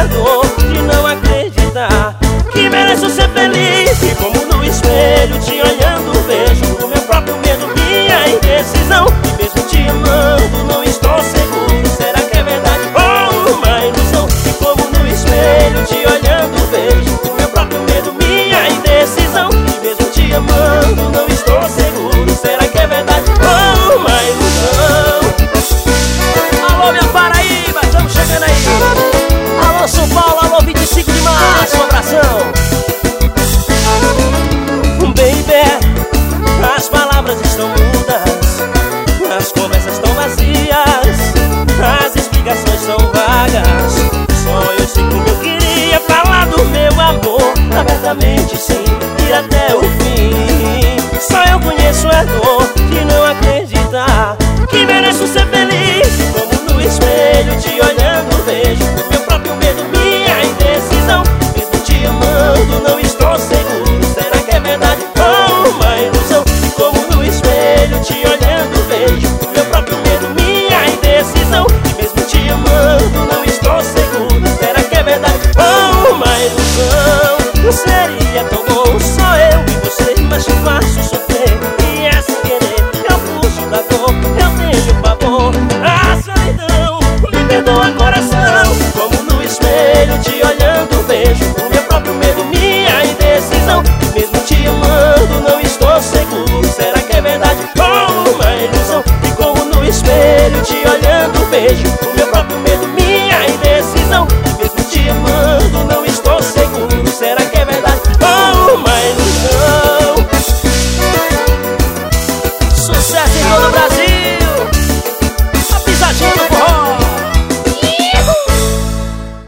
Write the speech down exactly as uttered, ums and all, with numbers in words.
a dor de não acreditar que mereço ser feliz. E como no espelho te olhando vejo o meu próprio medo, minha indecisão. E mesmo te amando não estou seguro, será que é verdade ou uma ilusão? E como no espelho te olhando vejo o meu próprio medo, minha indecisão. E mesmo te amando não estou seguro, será que é verdade ou uma ilusão? Alô minha Paraíba, estamos chegando aí. Alô São Paulo, alô vinte e cinco de março, um abração. Baby, as palavras estão mudas, as conversas estão vazias, as explicações são vagas. Só eu sei como eu queria falar do meu amor abertamente, sim, e até o fim. Só eu conheço a dor de não acreditar que mereço ser feliz. Como no espelho te olhando vejo o meu próprio medo, minha indecisão. Mesmo te amando não estou seguro, será que é verdade ou uma ilusão? Como no espelho te olhando vejo o meu próprio medo, minha indecisão. Mesmo te amando não estou seguro, será que é verdade ou uma ilusão? Seria tão bom só eu e você, mas te faço sofrer. E é sem querer, eu fujo da dor, eu tenho pavor. A solidão me perdoa coração. Como no espelho te olhando vejo o meu próprio medo, minha indecisão. Mesmo te amando não estou seguro, será que é verdade ou uma ilusão? E como no espelho te olhando vejo o meu próprio